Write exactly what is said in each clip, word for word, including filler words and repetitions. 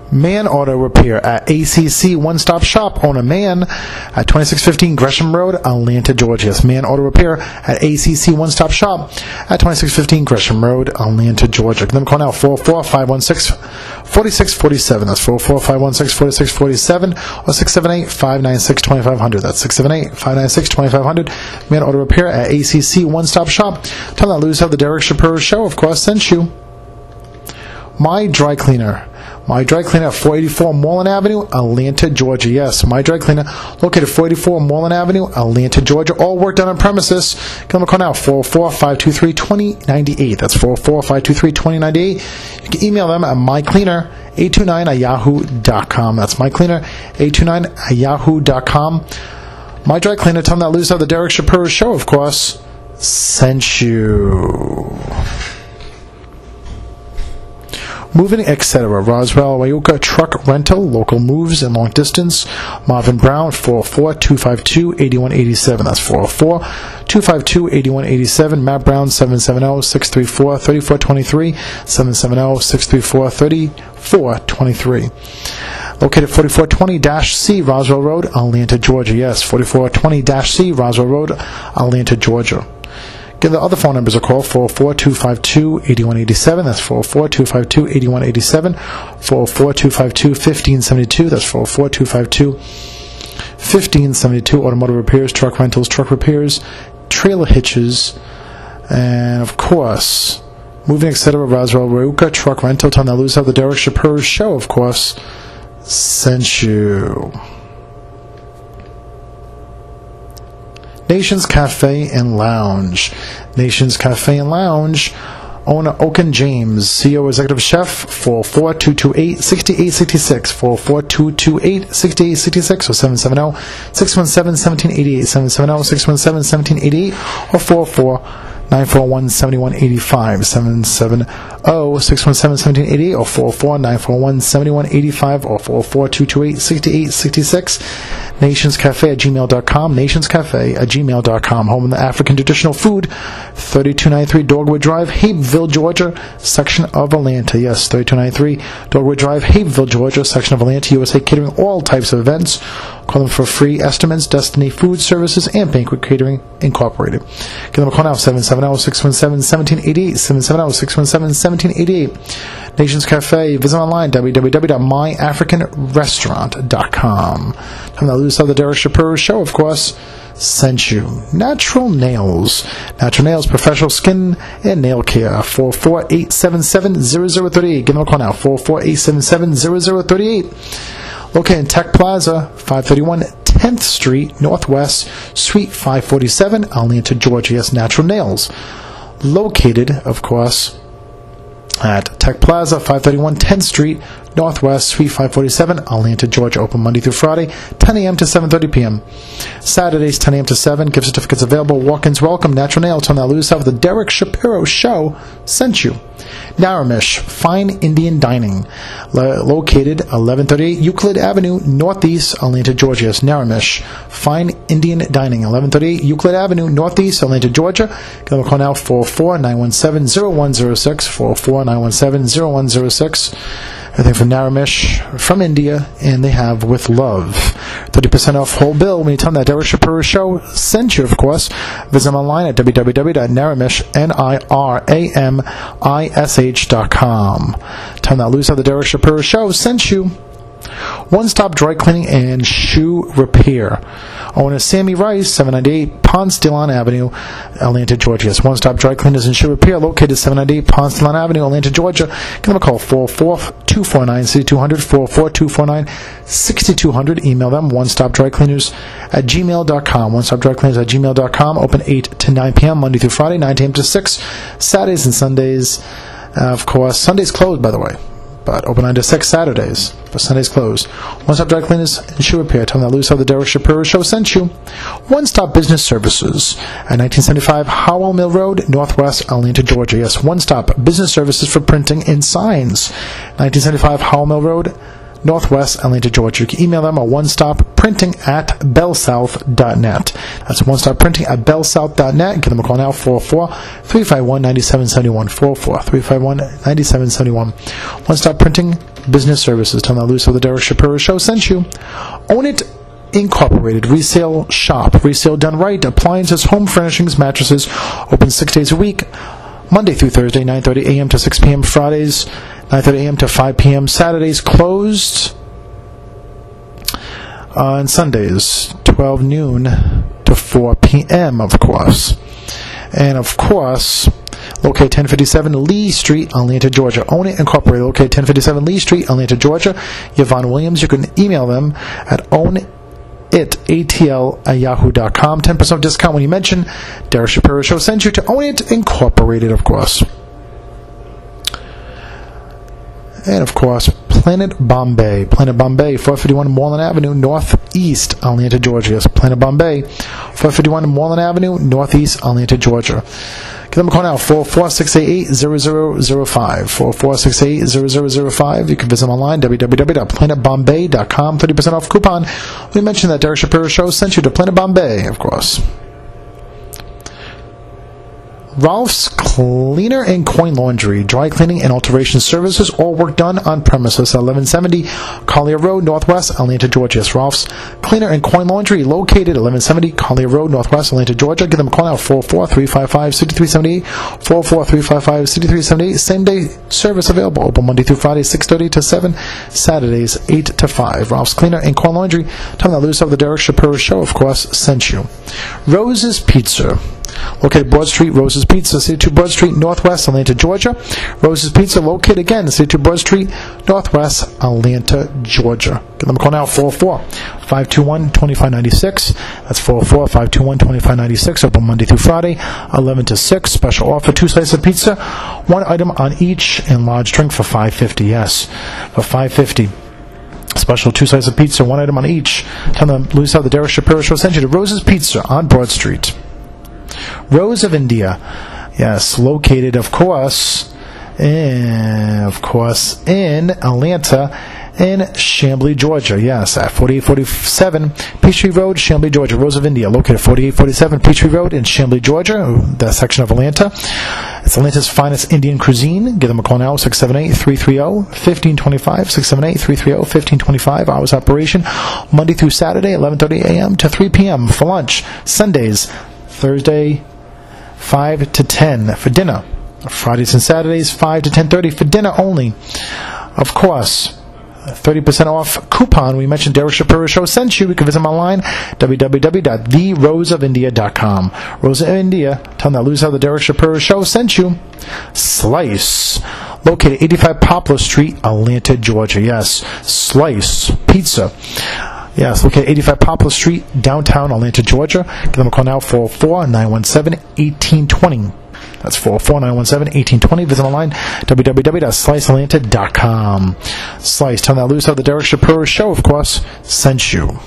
Man Auto Repair at A C C One Stop Shop. Owner Man at twenty-six fifteen Gresham Road, Atlanta, Georgia. Yes, Man Auto Repair at A C C One Stop Shop at twenty-six fifteen Gresham Road, Atlanta, Georgia. Give them a call now, four oh four, five one six, four six four seven. That's four oh four, five one six, four six four seven or six seven eight, five nine six, two five zero zero. That's six seven eight, five nine six, two five zero zero. Man Auto Repair at A C C One Stop Shop. Tell them that Lose how the Derek Shapiro Show, of course, sent you. My Dry Cleaner. My Dry Cleaner at four eighty-four Moreland Avenue, Atlanta, Georgia. Yes, My Dry Cleaner located at four eighty-four Moreland Avenue, Atlanta, Georgia. All work done on premises. Give them a call now, four oh four, five two three, two oh nine eight. That's four oh four, five two three, two oh nine eight. You can email them at mycleaner eight two nine at yahoo dot com. That's mycleaner eight two nine at yahoo dot com. My Dry Cleaner, tell them that Lose how the Derek Shapiro Show, of course, sent you. Moving, et cetera. Roswell, Wayuka Truck Rental, local moves and long distance. Marvin Brown, four oh four, two five two, eight one eight seven. That's four oh four, two five two, eight one eight seven. Matt Brown, seven seven zero, six three four, three four two three. seven seven zero, six three four, three four two three. Located forty-four twenty C, Roswell Road, Atlanta, Georgia. Yes, forty-four twenty C, Roswell Road, Atlanta, Georgia. Give the other phone numbers a call, four oh four, two five two, eight one eight seven. That's four oh four, two five two, eight one eight seven. four oh four, two five two, one five seven two. That's four oh four, two five two, one five seven two. Automotive repairs, truck rentals, truck repairs, trailer hitches, and of course, moving, et cetera. Roswell, Reuka Truck Rental. Tell them that Lose how the Derek Shapiro Show, of course, sent you. Nations Cafe and Lounge. Nations Cafe and Lounge. Owner Oaken James, C E O Executive Chef, four oh four, two two eight, six eight six six, four oh four, two two eight, six eight six six, or seven seven zero, six one seven, one seven eight eight, seven seven zero, six one seven, one seven eight eight, or four oh four, nine four one, seven one eight five, seven seven zero, six one seven, one seven eight eight, or four oh four, nine four one, seven one eight five, or four oh four, two two eight, six eight six six. Nations Cafe at gmail dot com. Nations Cafe at gmail dot com. Home of the African traditional food. thirty-two ninety-three Dogwood Drive, Hapeville, Georgia, section of Atlanta. Yes, thirty-two ninety-three Dogwood Drive, Hapeville, Georgia, section of Atlanta. U S A Catering, all types of events. Call them for free estimates. Destiny Food Services and Banquet Catering Incorporated. Give them a call now, seven seven zero, six one seven, one seven eight eight, seven seven zero, six one seven, one seven eight eight. Nations Cafe. Visit online, w w w dot my african restaurant dot com. Time to lose how the Derek Shapiro Show, of course, sent you. Natural Nails. Natural Nails, professional skin and nail care. four four eight seven seven, zero zero three eight. Give them a call now, four four eight seven seven, zero zero three eight. Located in Tech Plaza, five thirty-one tenth Street, Northwest, Suite five forty-seven, Atlanta, Georgia. Yes, Natural Nails. Located, of course, at Tech Plaza, five thirty-one tenth Street, Northwest, Suite five forty-seven, Atlanta, Georgia. Open Monday through Friday, ten a.m. to seven thirty p.m. Saturdays, ten a.m. to seven. Gift certificates available. Walk-ins welcome. Natural Nails. Tell them that Lose Yourself. The Derek Shapiro Show sent you. Naramish Fine Indian Dining. Lo- located eleven thirty-eight Euclid Avenue, Northeast, Atlanta, Georgia. Yes, Naramish Fine Indian Dining. eleven thirty-eight Euclid Avenue, Northeast, Atlanta, Georgia. Give them a call now, four oh four, nine one seven, zero one zero six, four oh four, nine one seven, zero one zero six. Everything from Naramish, from India, and they have with love. thirty percent off whole bill when you tell them that Derek Shapiro Show sent you, of course. Visit them online at w w w dot naramish, N I R A M I S H dot com. Tell them that Lose How the Derek Shapiro Show sent you. One-stop dry cleaning and shoe repair. Owner Sammy Rice, seven ninety-eight Ponce de Leon Avenue, Atlanta, Georgia. Yes, one-stop dry cleaners and shoe repair located seven ninety-eight Ponce de Leon Avenue, Atlanta, Georgia. Give them a call, four oh four, two four nine, six two zero zero, four oh four, two four nine, six two zero zero. Email them, one-stop dry cleaners at gmail dot com. one-stop dry cleaners at gmail dot com. Open eight to nine p.m. Monday through Friday, nine a.m. to six. Saturdays and Sundays, uh, of course. Sundays closed, by the way. But open nine to six Saturdays, but Sundays closed. One-stop dry cleaners and shoe repair. Tell them that Lose How the Derek Shapiro Show sent you. One-stop business services at nineteen seventy-five Howell Mill Road, Northwest, Atlanta, Georgia. Yes, one-stop business services for printing and signs. nineteen seventy-five Howell Mill Road, Northwest, Atlanta, Georgia. You can email them at one-stop printing at bellsouth dot net. That's one-stop printing at bellsouth dot net. Give them a call now, four oh four, three five one, nine seven seven one, four oh four, three five one, nine seven seven one. One-stop printing, Business Services. Tell them that Luce of the Derek Shapiro Show sent you. Own It Incorporated, resale shop, resale done right, appliances, home furnishings, mattresses, open six days a week, Monday through Thursday, nine thirty a.m. to six p.m. Fridays, nine thirty a.m. to five p.m. Saturdays, closed uh, and Sundays, twelve noon to four p.m., of course. And, of course, located ten fifty-seven Lee Street, Atlanta, Georgia. Own It Incorporated, located ten fifty-seven Lee Street, Atlanta, Georgia. Yvonne Williams. You can email them at own it atl at yahoo dot com. ten percent discount when you mention Derek Shapiro Show sent you to Own It Incorporated, of course. And, of course, Planet Bombay. Planet Bombay, four fifty-one Moreland Avenue, Northeast, Atlanta, Georgia. Yes, Planet Bombay, four fifty-one Moreland Avenue, Northeast, Atlanta, Georgia. Give them a call now, four four six eight eight zero zero zero five, four four six eight eight zero zero zero five. You can visit them online, w w w dot planet bombay dot com, thirty percent off coupon. We mentioned that Derek Shapiro Show sent you to Planet Bombay, of course. Ralph's Cleaner and Coin Laundry, dry cleaning and alteration services, all work done on premises at eleven seventy Collier Road, Northwest, Atlanta, Georgia. Yes, Ralph's Cleaner and Coin Laundry, located at eleven seventy Collier Road, Northwest, Atlanta, Georgia. Give them a call now, four four three five five six three seven eight, four four three five five six three seven eight. Same day service available, open Monday through Friday, six thirty to seven, Saturdays, eight to five. Ralph's Cleaner and Coin Laundry. Tell them that Luce of the Derek Shapiro Show, of course, sent you. Rose's Pizza, located Broad Street, Rose's Pizza, City two Broad Street, Northwest, Atlanta, Georgia. Rose's Pizza, located again, City two Broad Street, Northwest, Atlanta, Georgia. Give them a call now, four four five two one two five nine six. That's four four five two one two five nine six. Open Monday through Friday, eleven to six. Special offer, two slices of pizza, one item on each, and large drink for five fifty. Yes, for five fifty. Special two slices of pizza, one item on each. Tell them Luce of the Derek Shapiro Show sent you to Rose's Pizza on Broad Street. Rose of India, yes, located, of course, in, of course, in Atlanta, in Chamblee, Georgia. Yes, at forty-eight forty-seven Peachtree Road, Chamblee, Georgia. Rose of India, located at forty-eight forty-seven Peachtree Road in Chamblee, Georgia, that section of Atlanta. It's Atlanta's finest Indian cuisine. Give them a call now, six seven eight, three three zero, one five two five, six seven eight, three three zero, one five two five. Hours operation, Monday through Saturday, eleven thirty a.m. to three p.m. for lunch. Sundays, Thursday, five to ten for dinner. Fridays and Saturdays, five to ten thirty for dinner only. Of course, thirty percent off coupon. We mentioned Derek Shapiro Show sent you. You can visit them online, w w w dot the rose of india dot com. Rose of India, tell them that Luce of the Derek Shapiro Show sent you. Slice, located eighty-five Poplar Street, Atlanta, Georgia. Yes, Slice Pizza. Yes, located eighty-five Poplar Street, downtown Atlanta, Georgia. Give them a call now, four four nine one seven one eight two zero. That's four four nine one seven one eight two zero. Visit online, w w w dot slice atlanta dot com. Slice, tell them that Luce of the Derek Shapiro Show, of course, sent you.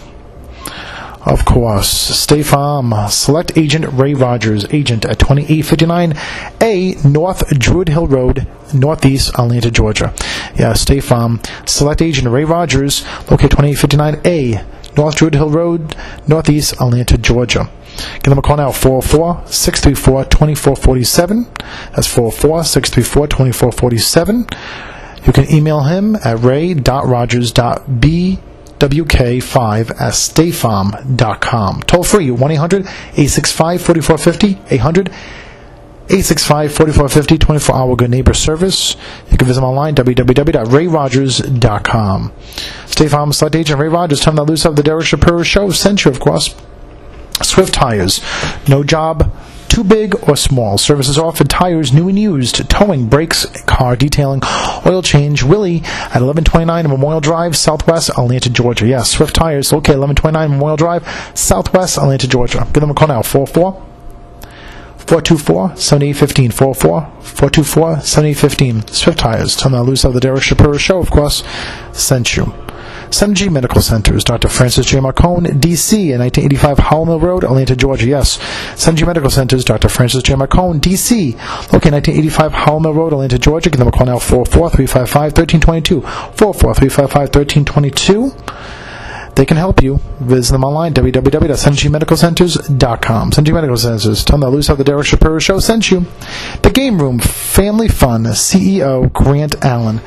Of course, State Farm, Select Agent Ray Rogers, agent at twenty-eight fifty-nine A North Druid Hill Road, Northeast Atlanta, Georgia. Yeah, State Farm, Select Agent Ray Rogers, located twenty-eight fifty-nine A North Druid Hill Road, Northeast Atlanta, Georgia. Give them a call now, four four six three four two four four seven. That's four four six three four two four four seven. You can email him at ray dot rogers dot b w k five at state farm dot com. Toll free, one eight hundred eight six five four four five zero, eight hundred eight six five four four five zero, twenty-four hour good neighbor service. You can visit them online, w w w dot ray rogers dot com. State Farm Select Agent Ray Rogers, tell them that Luce of the Derek Shapiro Show sent you, of course. Swift Tires, no job too big or small. Services offered, tires new and used, towing, brakes, car detailing, oil change. Willie at eleven twenty-nine Memorial Drive, Southwest Atlanta, Georgia. Yes, Swift Tires, located eleven twenty-nine Memorial Drive, Southwest Atlanta, Georgia. Give them a call now, four four four two four seven eight one five, four four four two four seven eight one five. Swift Tires, tell them that Luce of the Derek Shapiro Show, of course, sent you. seven G Medical Centers, Doctor Francis J. Marcone, D C, at nineteen eighty-five Howell Mill Road, Atlanta, Georgia. Yes, seven G Medical Centers, Doctor Francis J. Marcone, D C, located nineteen eighty-five Howell Mill Road, Atlanta, Georgia. Give them a call now, four four three five five one three two two, four four three five five one three two two. They can help you. Visit them online, w w w dot seven g medical centers dot com. seven G Medical Centers, tell them that Luce of the Derek Shapiro Show sent you. The Game Room, Family Fun, C E O Grant Allen,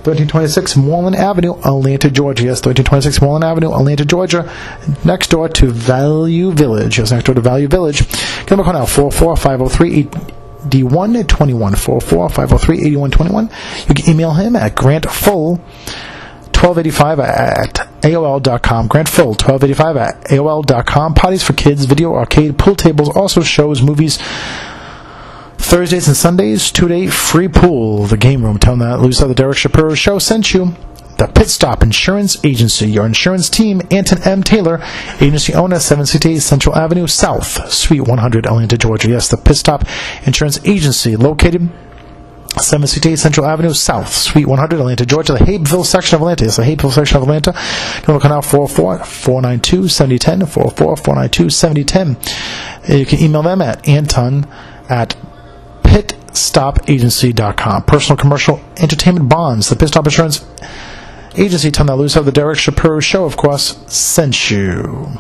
thirteen twenty-six Moreland Avenue, Atlanta, Georgia. Yes, thirteen twenty-six Moreland Avenue, Atlanta, Georgia. Next door to Value Village. Yes, next door to Value Village. Give them a call now, four four five zero three eight one two one, four four five zero three eight one two one. You can email him at grantfull twelve eighty-five at A O L dot com. grantfull twelve eighty-five at A O L dot com. Parties for kids, video, arcade, pool tables, also shows, movies, Thursdays and Sundays, two-day free pool. The Game Room. Tell them that Lou said the Derek Shapiro Show sent you. The Pit Stop Insurance Agency. Your insurance team, Anton M. Taylor, agency owner, seven sixty-eight Central Avenue South, Suite one hundred, Atlanta, Georgia. Yes, the Pit Stop Insurance Agency, located seven sixty-eight Central Avenue South, Suite one hundred, Atlanta, Georgia. The Hapeville section of Atlanta. Yes, the Hapeville section of Atlanta. Come on out, four four four nine two seven zero one zero, four four four nine two seven zero one zero. You can email them at Anton at pit stop agency dot com. Personal, commercial, entertainment bonds. The Pit Stop Insurance Agency. Tell them that Lou said the Derek Shapiro Show, of course, sent you.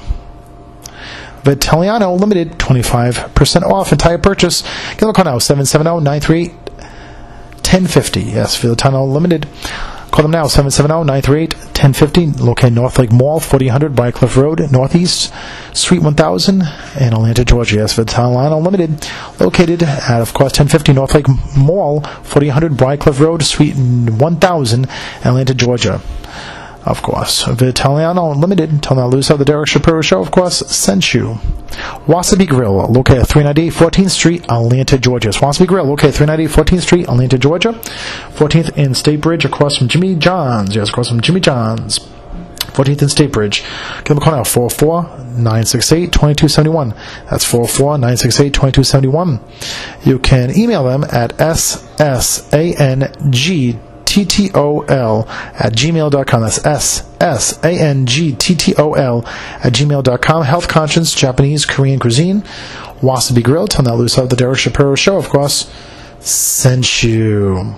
Vitaliano Limited, twenty-five percent off entire purchase. Give them a call now, seven seven zero nine three eight one oh five oh. Yes, Vitaliano Limited. Call them now, seven seven zero nine three eight one oh five oh, located North Lake Mall, forty hundred Briarcliff Road, Northeast, Suite one thousand, in Atlanta, Georgia. Yes, Vitaliano Limited, located at, of course, ten fifty North Lake Mall, forty hundred Briarcliff Road, Suite one thousand, Atlanta, Georgia. Of course, Vitaliano Limited. Tell them Lou said the Derek Shapiro Show, of course, sent you. Wasabi Grill, located at three ninety-eight fourteenth Street, Atlanta, Georgia. It's Wasabi Grill, located at three ninety-eight fourteenth Street, Atlanta, Georgia. fourteenth and State Bridge, across from Jimmy John's. Yes, across from Jimmy John's. fourteenth and State Bridge. Give them a call now, four four nine six eight two two seven one. That's four four nine six eight two two seven one. You can email them at S S A N G T T O L at gmail dot com. That's S S A N G T T O L at gmail dot com. Health Conscious Japanese Korean Cuisine. Wasabi Grill. Tell them that Lou said the Derek Shapiro Show, of course, sent you.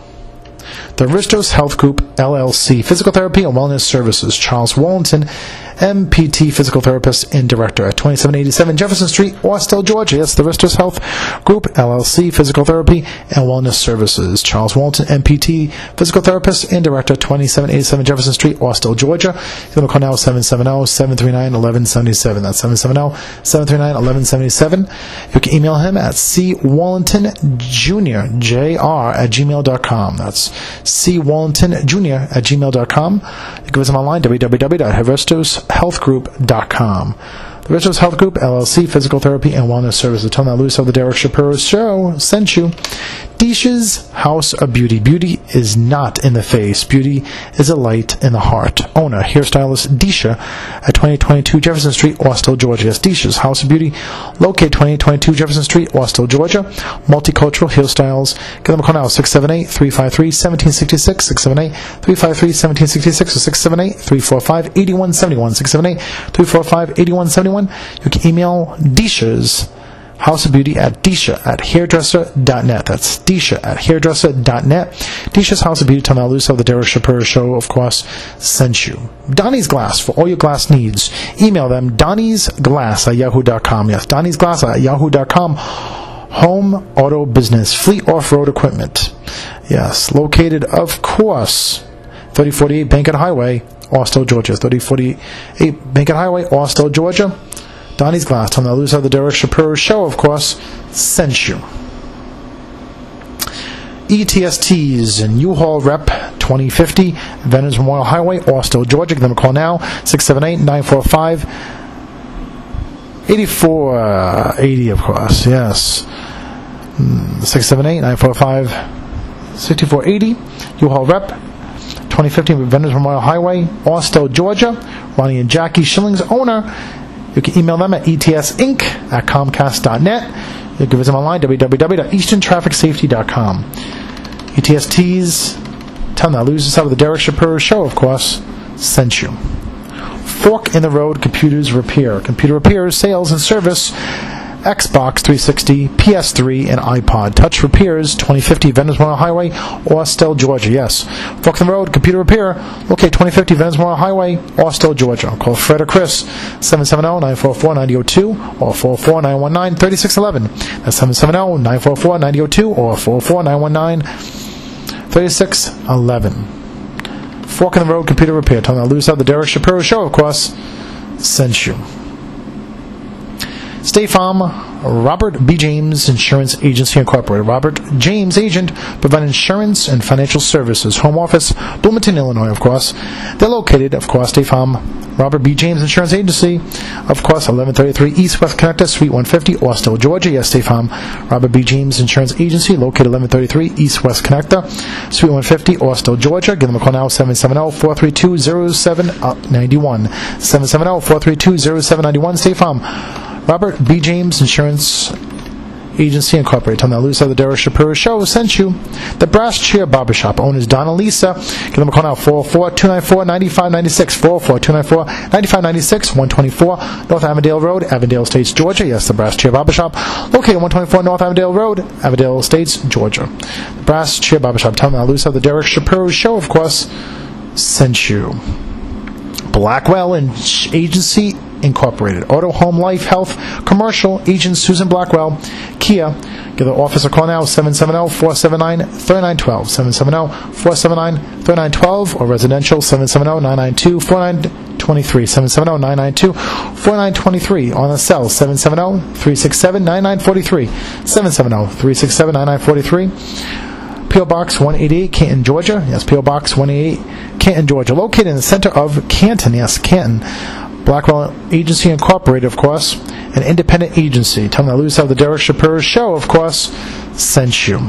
The Ristos Health Group, L L C, Physical Therapy and Wellness Services. Charles Wallington, M P T, Physical Therapist and Director at twenty-seven eighty-seven Jefferson Street, Austell, Georgia. Yes, the Ristos Health Group, L L C, Physical Therapy and Wellness Services. Charles Wallington, M P T, Physical Therapist and Director, twenty-seven eighty-seven Jefferson Street, Austell, Georgia. You can call now seven seven zero seven three nine one one seven seven. That's seven seven zero seven three nine one one seven seven. You can email him at c wallington jr, J R, at gmail dot com. That's c wallington jr at gmail dot com. You can visit him online, w w w dot ristos health group dot com. The Ristos Health Group, L L C, Physical Therapy and Wellness Services. Tell them that Lou said the Derek Shapiro Show sent you. Disha's House of Beauty. Beauty is not in the face. Beauty is a light in the heart. Owner, hairstylist Disha at twenty twenty-two Jefferson Street, Austell, Georgia. Yes, Disha's House of Beauty, located twenty twenty-two Jefferson Street, Austell, Georgia. Multicultural hairstyles. Give them a call now, six seven eight three five three one seven six six, six seven eight three five three one seven six six, or six seven eight three four five eight one seven one, six seven eight three four five eight one seven one. You can email Disha's House of Beauty at Disha at hairdresser dot net. That's Disha at hairdresser dot net. Disha's House of Beauty. Tell me of the Derek Shapiro Show, of course, sent you. Donnie's Glass, for all your glass needs. Email them, Donnie's Glass at yahoo dot com. Yes, Donnie's Glass at yahoo dot com. Home auto business, fleet off-road equipment. Yes, located, of course, thirty forty-eight Bankhead Highway, Austell, Georgia. thirty forty-eight Bankhead Highway, Austell, Georgia. Donnie's Glass. Tell them that the Derek Shapiro Show, of course, sent you. E T S Ts and U-Haul Rep twenty fifty Veterans Memorial Highway, Austell, Georgia. Give them a call now, six seven eight nine four five eight four eight zero, of course. Yes. six seven eight nine four five six four eight zero. U-Haul Rep twenty fifty Veterans Memorial Highway, Austell, Georgia. Ronnie and Jackie Schillings, owner. You can email them at E T S inc at comcast dot net. You can visit them online, w w w dot eastern traffic safety dot com. E T S Ts, tell them that loses out of the Derek Shapiro Show, of course, sent you. Fork in the Road Computers Repair. Computer repairs, sales, and service. Xbox three sixty, P S three, and iPod. Touch Repairs, twenty fifty Veterans Memorial Highway, Austell, Georgia. Yes. Fork in the Road, Computer Repair, located twenty fifty Veterans Memorial Highway, Austell, Georgia. Call Fred or Chris, seven seven zero nine four four nine zero two or four four nine one nine three six one one. That's seven seven zero nine four four nine zero two or four four nine one nine three six one one. Fork in the Road Computer Repair. Tell them that Lose Out the Derek Shapiro Show, of course, sent you. State Farm, Robert B. James Insurance Agency Incorporated. Robert James Agent, provide insurance and financial services. Home office, Bloomington, Illinois, of course. They're located, of course, State Farm, Robert B. James Insurance Agency, of course, eleven thirty-three East West Connector, Suite one fifty, Austell, Georgia. Yes, State Farm, Robert B. James Insurance Agency, located eleven thirty-three East West Connector, Suite one fifty, Austell, Georgia. Give them a call now, seven seven zero, four three two, zero seven nine one. seven seven zero, four three two, zero seven nine one. State Farm, Robert B. James Insurance Agency Incorporated. Tell them that Lose Out the Derek Shapiro Show sent you. The Brass Chair Barbershop. Owners Don and Lisa. Give them a call now, four oh four, two nine four, nine five nine six. four oh four, two nine four, nine five nine six. one twenty-four North Avondale Road, Avondale Estates, Georgia. Yes, the Brass Chair Barbershop. Located one twenty-four North Avondale Road, Avondale Estates, Georgia. The Brass Chair Barbershop. Tell them that Lose Out the Derek Shapiro Show, of course, sent you. Blackwell and Agency Incorporated. Auto, Home, Life, Health, Commercial, Agent Susan Blackwell, Kia. Give the office a call now, seven seven zero, four seven nine, three nine one two, seven seven zero, four seven nine, three nine one two, or residential, seven seven zero, nine nine two, four nine two three, seven seven zero, nine nine two, four nine two three. On the cell, seven seven zero, three six seven, nine nine four three, seven seven zero, three six seven, nine nine four three. P O. Box one eighty-eight, Canton, Georgia. Yes, P O. Box one eighty-eight, Canton, Georgia. Located in the center of Canton. Yes, Canton. Blackwell Agency Incorporated, of course, an independent agency. Tell them that Lose Out the Derek Shapiro Show, of course, sent you.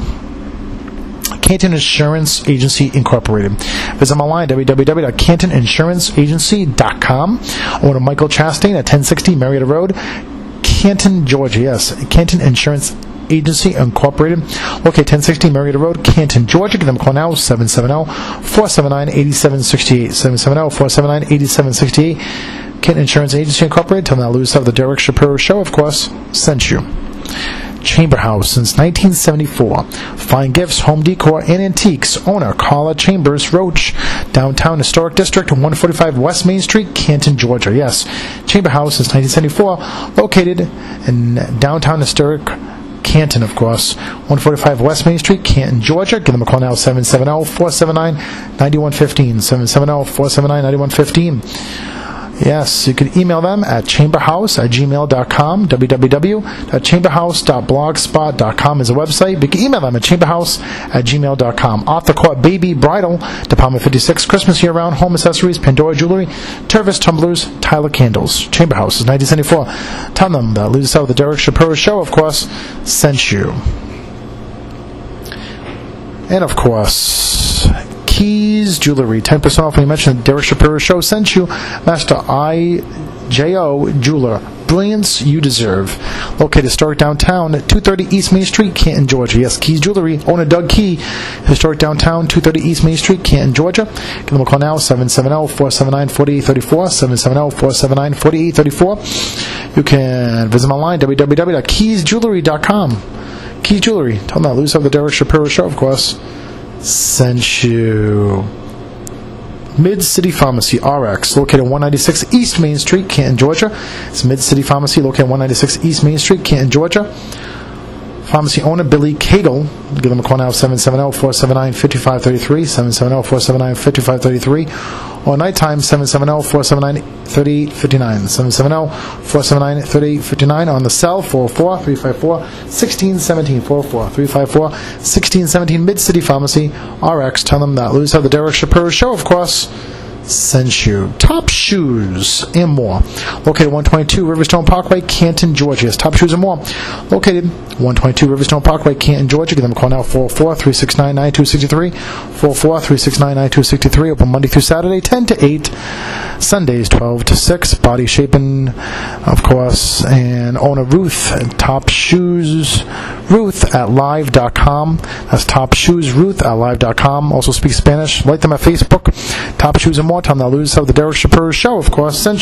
Canton Insurance Agency Incorporated. Visit them online, w w w dot canton insurance agency dot com. Owner Michael Chastain at ten sixty Marietta Road, Canton, Georgia. Yes, Canton Insurance Agency Incorporated, located ten sixty Marietta Road, Canton, Georgia. Give them a call now, seven seven zero, four seven nine, eight seven six eight, seven seven zero, four seven nine, eight seven six eight. Canton Insurance Agency Incorporated. Tell them that Lose Out the Derek Shapiro Show, of course, sent you. Chamber House since nineteen seventy-four. Fine gifts, home decor, and antiques. Owner Carla Chambers Roach. Downtown Historic District, one forty-five West Main Street, Canton, Georgia. Yes, Chamber House since nineteen seventy-four. Located in Downtown Historic Canton, of course, one forty-five West Main Street, Canton, Georgia. Give them a call now, seven seven zero, four seven nine, nine one one five, seven seven zero, four seven nine, nine one one five. Yes, you can email them at chamberhouse at gmail dot com. w w w dot chamberhouse dot blogspot dot com is a website. But you can email them at chamberhouse at gmail dot com. Off the Court Baby Bridal, Department fifty-six, Christmas year-round, home accessories, Pandora jewelry, Tervis tumblers, Tyler candles. Chamber House is nineteen seventy-four. Tell them that Lose Out the Derek Shapiro Show, of course, sent you. And, of course, Keys Jewelry, ten percent off when you mention the Derek Shapiro Show sent you. Master I J O Jeweler, brilliance you deserve. Located historic downtown, two thirty East Main Street, Canton, Georgia. Yes, Keys Jewelry, owner Doug Key, historic downtown, two thirty East Main Street, Canton, Georgia. Give them a call now, seven seven zero, four seven nine, four eight three four, seven seven zero, four seven nine, four eight three four. You can visit them online, w w w dot keys jewelry dot com. Keys Jewelry, tell them that Lose Out the Derek Shapiro Show, of course, sent you. Mid-City Pharmacy, R X, located one ninety-six East Main Street, Canton, Georgia. It's Mid-City Pharmacy, located one ninety-six East Main Street, Canton, Georgia. Pharmacy owner Billy Cagle. Give them a call now, seven seven zero, four seven nine, five five three three, seven seven zero, four seven nine, five five three three. Or nighttime, seven seven zero, four seven nine, three eight five nine, seven seven zero, four seven nine, three eight five nine. On the cell, four oh four, three five four, one six one seven, four oh four, three five four, one six one seven. Mid-City Pharmacy, R X. Tell them that Lose Out the Derek Shapiro Show, of course, sent you. Top Shoes and More, located one twenty-two Riverstone Parkway, Canton, Georgia. Yes, Top Shoes and More, located one twenty-two Riverstone Parkway, Canton, Georgia. Give them a call now, four oh four, three six nine, nine two six three, four oh four, three six nine, nine two six three. Open Monday through Saturday, ten to eight, Sundays twelve to six. Body Shaping, of course, and owner Ruth at Top Shoes Ruth at live dot com. That's Top Shoes Ruth at live dot com. Also speak Spanish. Like them at Facebook. Top Shoes and More. Tell them that Lose Out the Derek Shapiro Show, of course, sent you.